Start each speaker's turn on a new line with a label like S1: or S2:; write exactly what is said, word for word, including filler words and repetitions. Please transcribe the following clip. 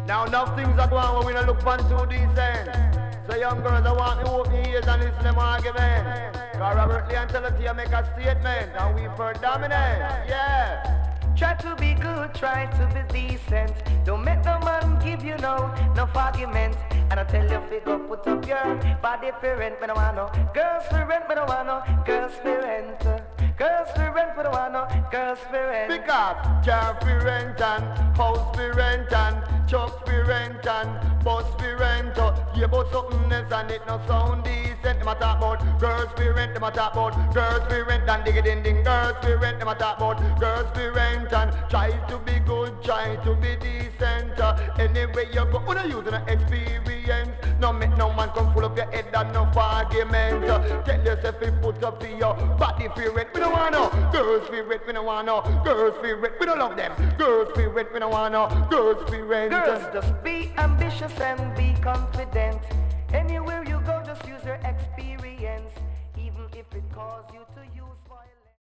S1: Now enough things are going on when we don't look fun too decent. So young girls, I want me open ears and listen to them argument. Cause Robert Lee and Teletia make a statement and we for dominant, yeah.
S2: Try to be good, try to be decent. Don't make no man give you no, no argument. And I tell you, figure, put up your body for rent, me no want no. Girls for rent, me no want no. Girls for rent. Girls for rent, me no want no. Girls for rent.
S1: Pick up car for rent and house for rent and truck for rent and bus for rent. Yeah, but something else and it no sound decent. Them a talk about girls for rent, them a talk about girls for rent and dig it in ding. Girls for rent, them a talk about girls for rent and try to be good, try to be decent. Uh, anyway you go, when you using an experience, no make no man come full up your head and no argument. Uh, tell yourself you put up for your body for rent. We don't want no girls for rent, we don't want no girls for rent. We don't love them. Girls for rent, we don't want no girls for rent.
S2: Girls, just be ambitious and be confident. Anywhere you go, just use your experience, even if it causes you to use violence.